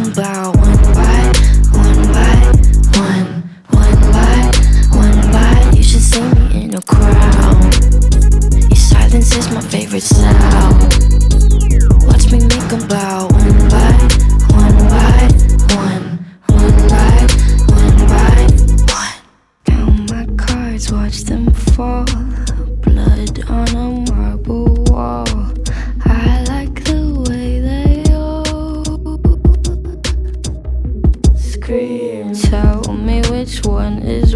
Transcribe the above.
about one bite, one bite, one bite, one bite. You should see me in a crowd. Your silence is my favorite sound. Watch me make about one bite, one bite, one bite, one bite, one. Count my cards, watch them fall. Blood on a marble wall. I like the way they all scream. Tell me which one is